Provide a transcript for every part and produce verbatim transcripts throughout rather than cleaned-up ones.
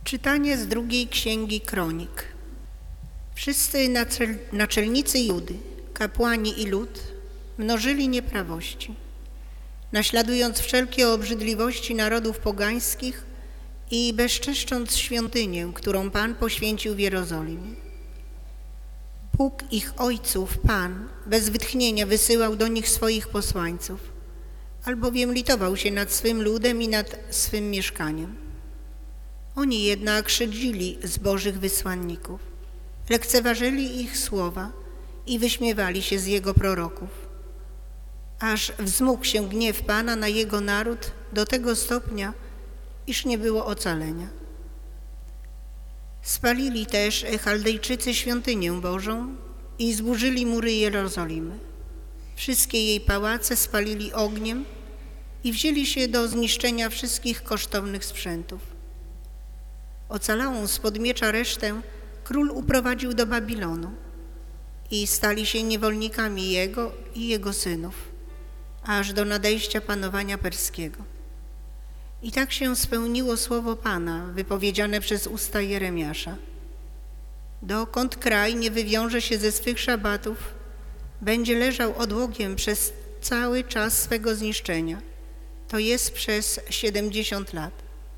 Czytanie z drugiej księgi Kronik. Wszyscy naczelnicy Judy, kapłani i lud mnożyli nieprawości, naśladując wszelkie obrzydliwości narodów pogańskich i bezczeszcząc świątynię, którą Pan poświęcił w Jerozolimie. Bóg ich ojców, Pan, bez wytchnienia wysyłał do nich swoich posłańców, albowiem litował się nad swym ludem i nad swym mieszkaniem. Oni jednak szydzili z Bożych wysłanników, lekceważyli ich słowa i wyśmiewali się z Jego proroków, aż wzmógł się gniew Pana na Jego naród do tego stopnia, iż nie było ocalenia. Spalili też Chaldejczycy świątynię Bożą i zburzyli mury Jerozolimy. Wszystkie jej pałace spalili ogniem i wzięli się do zniszczenia wszystkich kosztownych sprzętów. Ocalałą spod miecza resztę król uprowadził do Babilonu i stali się niewolnikami jego i jego synów, aż do nadejścia panowania perskiego. I tak się spełniło słowo Pana, wypowiedziane przez usta Jeremiasza. Dokąd kraj nie wywiąże się ze swych szabatów, będzie leżał odłogiem przez cały czas swego zniszczenia, to jest przez siedemdziesiąt lat.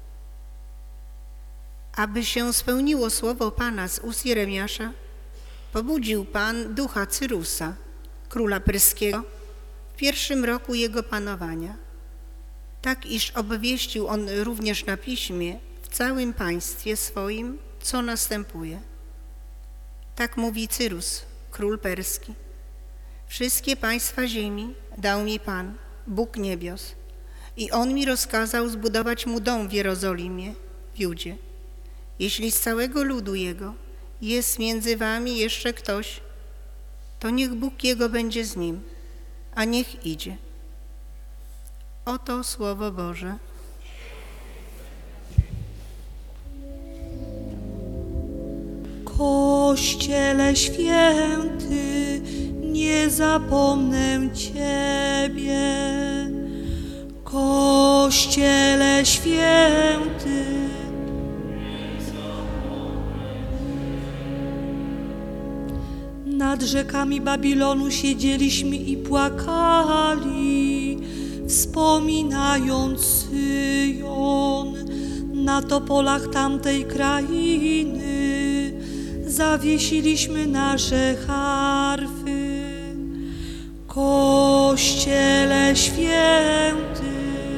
Aby się spełniło słowo Pana z ust Jeremiasza, pobudził Pan ducha Cyrusa, króla perskiego, w pierwszym roku jego panowania, tak iż obwieścił on również na piśmie w całym państwie swoim, co następuje. Tak mówi Cyrus, król perski. Wszystkie państwa ziemi dał mi Pan, Bóg niebios, i On mi rozkazał zbudować mu dom w Jerozolimie, w Judzie. Jeśli z całego ludu Jego jest między wami jeszcze ktoś, to niech Bóg Jego będzie z nim, a niech idzie. Oto Słowo Boże. Kościele święty, nie zapomnę Ciebie. Kościele święty, nad rzekami Babilonu siedzieliśmy i płakali, wspominając Syjon. Na topolach tamtej krainy zawiesiliśmy nasze harfy. Kościele święty,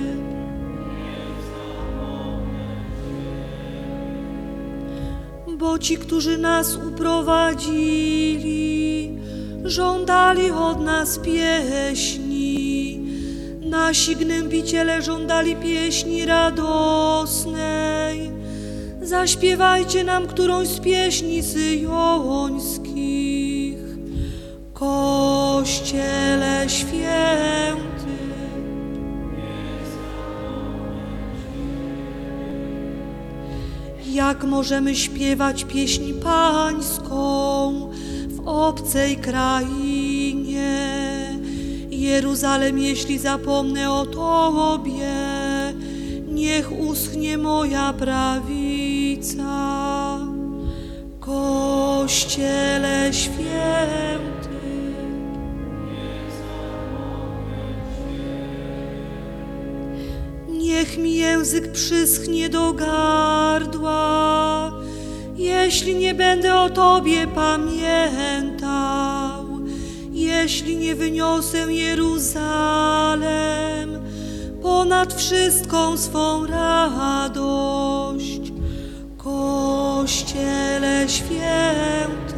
bo ci, którzy nas uprowadzili, żądali od nas pieśni. Nasi gnębiciele żądali pieśni radosnej. Zaśpiewajcie nam którąś z pieśni syjońskich. Kościele święty, jak możemy śpiewać pieśń pańską w obcej krainie? Jeruzalem, jeśli zapomnę o Tobie, niech uschnie moja prawica. Kościele święty, niech mi język przyschnie do gardła, jeśli nie będę o Tobie pamiętał, jeśli nie wyniosę Jeruzalem ponad wszystką swą radość. Kościele święty,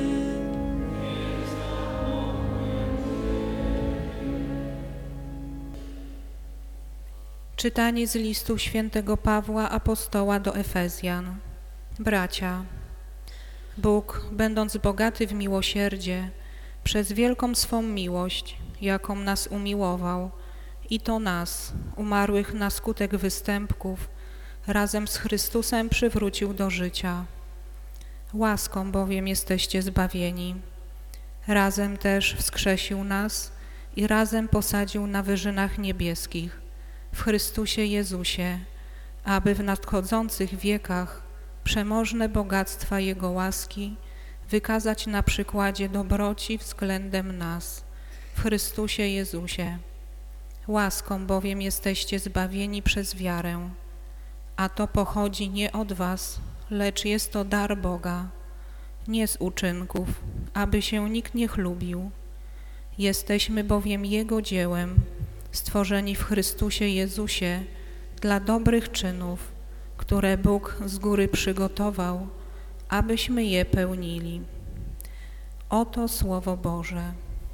Czytanie z listu świętego Pawła apostoła do Efezjan. Bracia, Bóg, będąc bogaty w miłosierdzie, przez wielką swą miłość, jaką nas umiłował, i to nas, umarłych na skutek występków, razem z Chrystusem przywrócił do życia. Łaską bowiem jesteście zbawieni. Razem też wskrzesił nas i razem posadził na wyżynach niebieskich, w Chrystusie Jezusie, aby w nadchodzących wiekach przemożne bogactwa Jego łaski wykazać na przykładzie dobroci względem nas w Chrystusie Jezusie. Łaską bowiem jesteście zbawieni przez wiarę, a to pochodzi nie od was, lecz jest to dar Boga, nie z uczynków, aby się nikt nie chlubił. Jesteśmy bowiem Jego dziełem, stworzeni w Chrystusie Jezusie dla dobrych czynów, które Bóg z góry przygotował, abyśmy je pełnili. Oto Słowo Boże.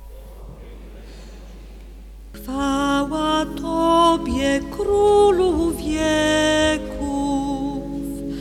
Chwała Tobie, Królu wieków.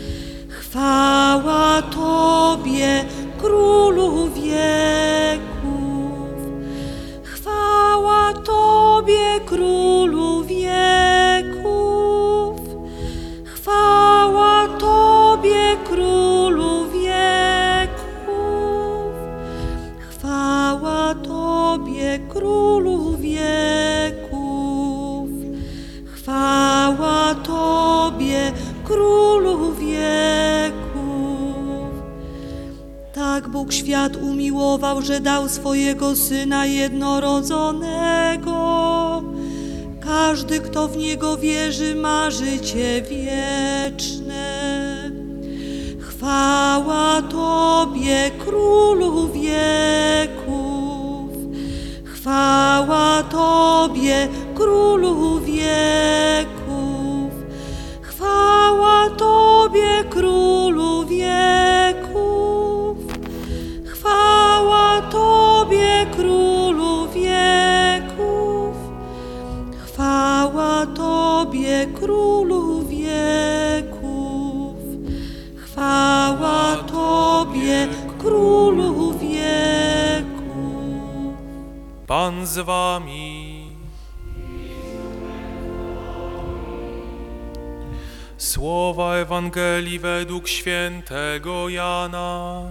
Chwała Tobie, Królu wieków. Chwała Tobie, Królu wieków. Chwała Tobie, Królu wieków. Chwała Tobie, Królu wieków. Chwała Tobie, Królu wieków. Tak Bóg świat umiłował, że dał swojego Syna jednorodzonego. Każdy, kto w Niego wierzy, ma życie wieczne. Chwała Tobie, Królu wieków. Chwała Tobie, Królu wieków. Chwała Tobie, Królu wieków. Chwała Tobie, Królu wieków. Chwała Tobie, Królu wieków. Chwała Tobie, Królu wieków. Pan z wami. Słowa Ewangelii według świętego Jana.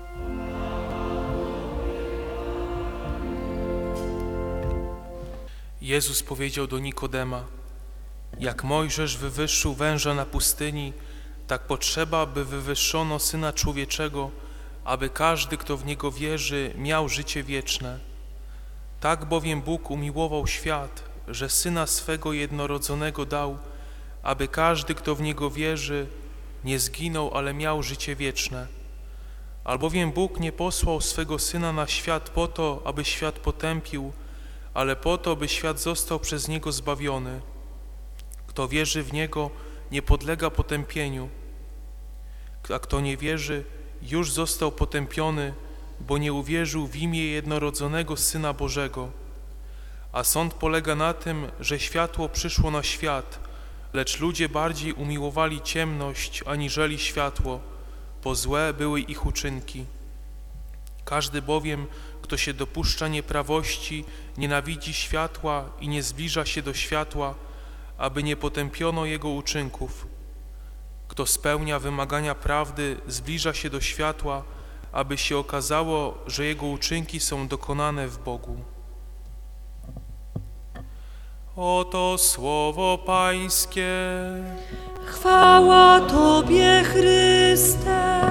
Jezus powiedział do Nikodema: jak Mojżesz wywyższył węża na pustyni, tak potrzeba, by wywyższono Syna Człowieczego, aby każdy, kto w Niego wierzy, miał życie wieczne. Tak bowiem Bóg umiłował świat, że Syna swego jednorodzonego dał, aby każdy, kto w Niego wierzy, nie zginął, ale miał życie wieczne. Albowiem Bóg nie posłał swego Syna na świat po to, aby świat potępił, ale po to, by świat został przez Niego zbawiony. Kto wierzy w Niego, nie podlega potępieniu, a kto nie wierzy, już został potępiony, bo nie uwierzył w imię jednorodzonego Syna Bożego. A sąd polega na tym, że światło przyszło na świat, lecz ludzie bardziej umiłowali ciemność aniżeli światło, bo złe były ich uczynki. Każdy bowiem, kto się dopuszcza nieprawości, nienawidzi światła i nie zbliża się do światła, aby nie potępiono jego uczynków. Kto spełnia wymagania prawdy, zbliża się do światła, aby się okazało, że jego uczynki są dokonane w Bogu. Oto słowo Pańskie. Chwała Tobie, Chryste.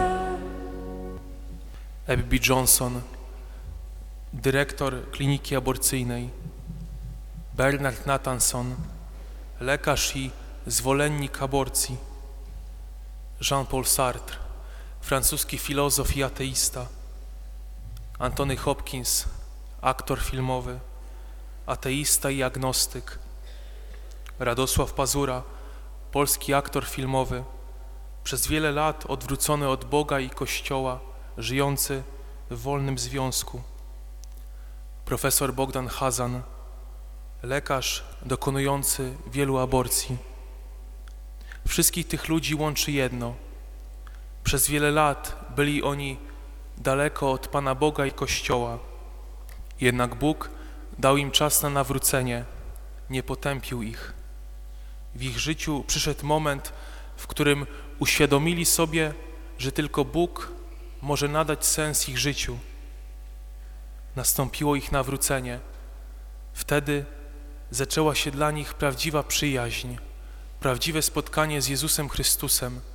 Abby B. Johnson, dyrektor kliniki aborcyjnej. Bernard Nathanson, lekarz i zwolennik aborcji. Jean-Paul Sartre, francuski filozof i ateista. Anthony Hopkins, aktor filmowy, ateista i agnostyk. Radosław Pazura, polski aktor filmowy, przez wiele lat odwrócony od Boga i Kościoła, żyjący w wolnym związku. Profesor Bogdan Hazan, lekarz dokonujący wielu aborcji. Wszystkich tych ludzi łączy jedno. Przez wiele lat byli oni daleko od Pana Boga i Kościoła. Jednak Bóg dał im czas na nawrócenie, nie potępił ich. W ich życiu przyszedł moment, w którym uświadomili sobie, że tylko Bóg może nadać sens ich życiu. Nastąpiło ich nawrócenie. Wtedy zaczęła się dla nich prawdziwa przyjaźń, prawdziwe spotkanie z Jezusem Chrystusem,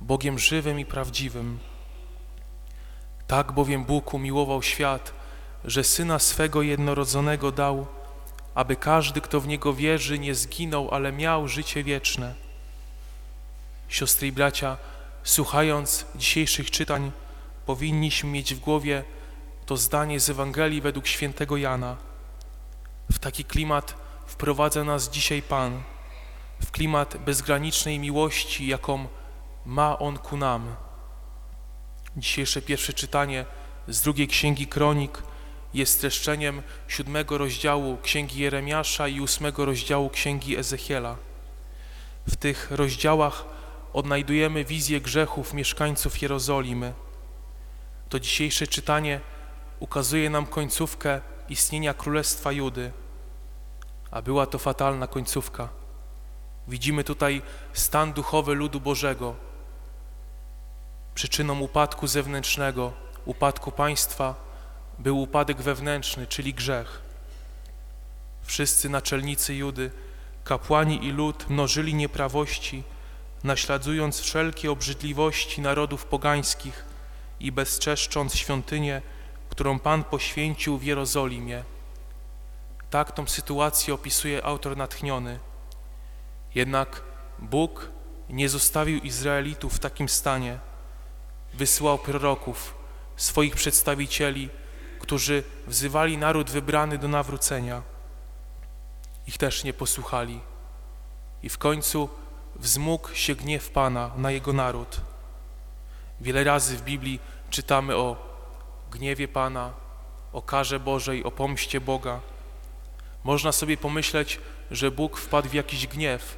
Bogiem żywym i prawdziwym. Tak bowiem Bóg umiłował świat, że Syna swego jednorodzonego dał, aby każdy, kto w Niego wierzy, nie zginął, ale miał życie wieczne. Siostry i bracia, słuchając dzisiejszych czytań, powinniśmy mieć w głowie to zdanie z Ewangelii według świętego Jana. W taki klimat wprowadza nas dzisiaj Pan, w klimat bezgranicznej miłości, jaką ma On ku nam. Dzisiejsze pierwsze czytanie z drugiej Księgi Kronik jest streszczeniem siódmego rozdziału Księgi Jeremiasza i ósmego rozdziału Księgi Ezechiela. W tych rozdziałach odnajdujemy wizję grzechów mieszkańców Jerozolimy. To dzisiejsze czytanie ukazuje nam końcówkę istnienia Królestwa Judy, a była to fatalna końcówka. Widzimy tutaj stan duchowy ludu Bożego. Przyczyną upadku zewnętrznego, upadku państwa był upadek wewnętrzny, czyli grzech. Wszyscy naczelnicy Judy, kapłani i lud mnożyli nieprawości, naśladując wszelkie obrzydliwości narodów pogańskich i bezczeszcząc świątynię, którą Pan poświęcił w Jerozolimie. Tak tą sytuację opisuje autor natchniony. Jednak Bóg nie zostawił Izraelitów w takim stanie. Wysyłał proroków, swoich przedstawicieli, którzy wzywali naród wybrany do nawrócenia. Ich też nie posłuchali. I w końcu wzmógł się gniew Pana na Jego naród. Wiele razy w Biblii czytamy o gniewie Pana, o karze Bożej, o pomście Boga. Można sobie pomyśleć, że Bóg wpadł w jakiś gniew.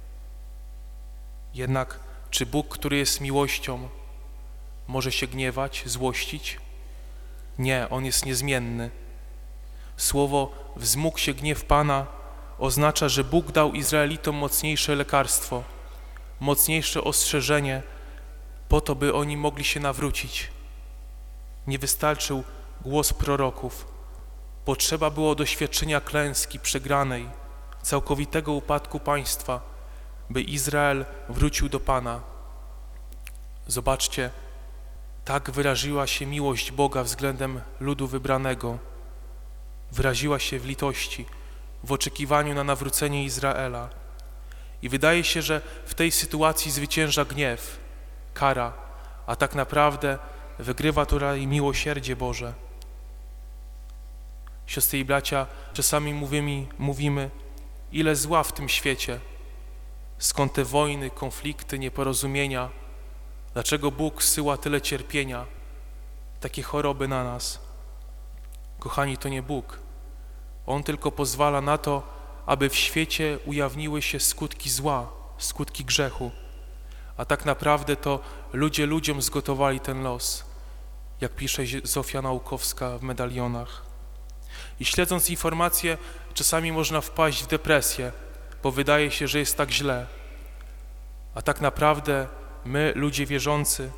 Jednak czy Bóg, który jest miłością, może się gniewać, złościć? Nie, On jest niezmienny. Słowo wzmógł się gniew Pana oznacza, że Bóg dał Izraelitom mocniejsze lekarstwo, mocniejsze ostrzeżenie po to, by oni mogli się nawrócić. Nie wystarczył głos proroków. Potrzeba było doświadczenia klęski przegranej, całkowitego upadku państwa, by Izrael wrócił do Pana. Zobaczcie, tak wyraziła się miłość Boga względem ludu wybranego. Wyraziła się w litości, w oczekiwaniu na nawrócenie Izraela. I wydaje się, że w tej sytuacji zwycięża gniew, kara, a tak naprawdę wygrywa tutaj miłosierdzie Boże. Siostry i bracia, czasami mówimy, mówimy, ile zła w tym świecie, skąd te wojny, konflikty, nieporozumienia, dlaczego Bóg zsyła tyle cierpienia, takie choroby na nas. Kochani, to nie Bóg. On tylko pozwala na to, aby w świecie ujawniły się skutki zła, skutki grzechu. A tak naprawdę to ludzie ludziom zgotowali ten los, jak pisze Zofia Naukowska w medalionach. I śledząc informacje, czasami można wpaść w depresję, bo wydaje się, że jest tak źle. A tak naprawdę my, ludzie wierzący,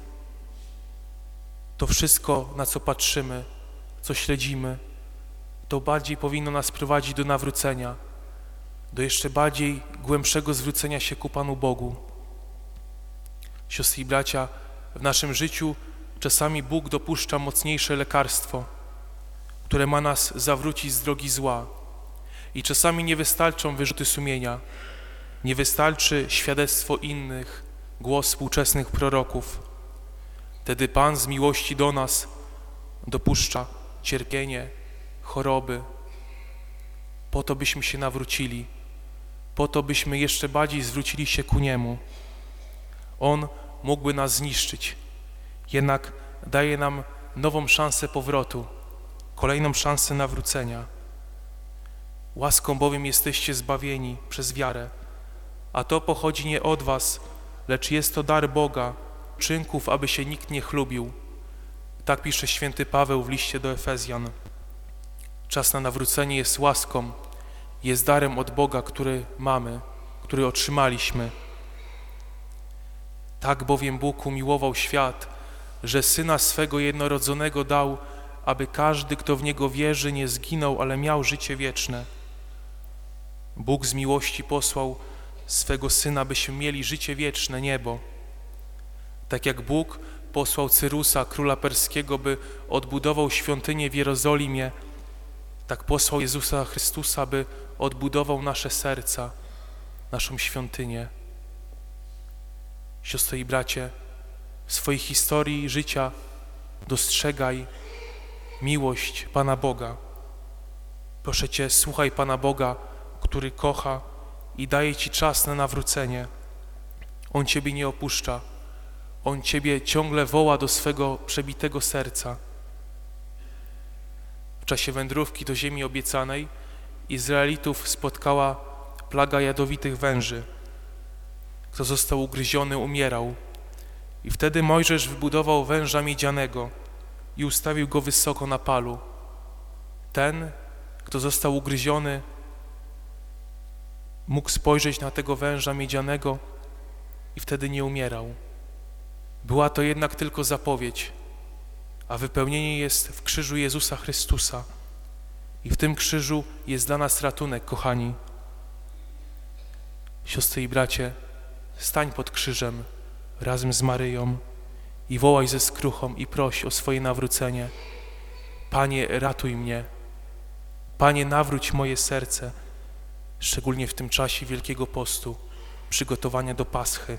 to wszystko, na co patrzymy, co śledzimy, to bardziej powinno nas prowadzić do nawrócenia, do jeszcze bardziej głębszego zwrócenia się ku Panu Bogu. Siostry i bracia, w naszym życiu czasami Bóg dopuszcza mocniejsze lekarstwo, które ma nas zawrócić z drogi zła. I czasami nie wystarczą wyrzuty sumienia, nie wystarczy świadectwo innych, głos współczesnych proroków. Wtedy Pan z miłości do nas dopuszcza cierpienie, choroby, po to, byśmy się nawrócili, po to, byśmy jeszcze bardziej zwrócili się ku Niemu. On mógłby nas zniszczyć, jednak daje nam nową szansę powrotu, kolejną szansę nawrócenia. Łaską bowiem jesteście zbawieni przez wiarę, a to pochodzi nie od was, lecz jest to dar Boga, czynków, aby się nikt nie chlubił. Tak pisze święty Paweł w liście do Efezjan. Czas na nawrócenie jest łaską, jest darem od Boga, który mamy, który otrzymaliśmy. Tak bowiem Bóg umiłował świat, że Syna swego jednorodzonego dał, aby każdy, kto w Niego wierzy, nie zginął, ale miał życie wieczne. Bóg z miłości posłał swego Syna, byśmy mieli życie wieczne, niebo. Tak jak Bóg posłał Cyrusa, króla perskiego, by odbudował świątynię w Jerozolimie, tak posłał Jezusa Chrystusa, by odbudował nasze serca, naszą świątynię. Siostro i bracie, w swojej historii życia dostrzegaj miłość Pana Boga. Proszę Cię, słuchaj Pana Boga, który kocha i daje Ci czas na nawrócenie. On Ciebie nie opuszcza. On Ciebie ciągle woła do swego przebitego serca. W czasie wędrówki do ziemi obiecanej Izraelitów spotkała plaga jadowitych węży. Kto został ugryziony, umierał. I wtedy Mojżesz wybudował węża miedzianego i ustawił go wysoko na palu. Ten, kto został ugryziony, mógł spojrzeć na tego węża miedzianego i wtedy nie umierał. Była to jednak tylko zapowiedź, a wypełnienie jest w krzyżu Jezusa Chrystusa. I w tym krzyżu jest dla nas ratunek, kochani. Siostry i bracie, stań pod krzyżem razem z Maryją i wołaj ze skruchą i proś o swoje nawrócenie. Panie, ratuj mnie. Panie, nawróć moje serce, szczególnie w tym czasie Wielkiego Postu, przygotowania do Paschy.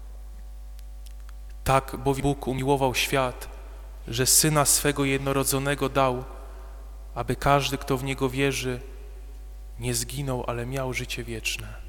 Tak bowiem Bóg umiłował świat, że Syna swego jednorodzonego dał, aby każdy, kto w Niego wierzy, nie zginął, ale miał życie wieczne.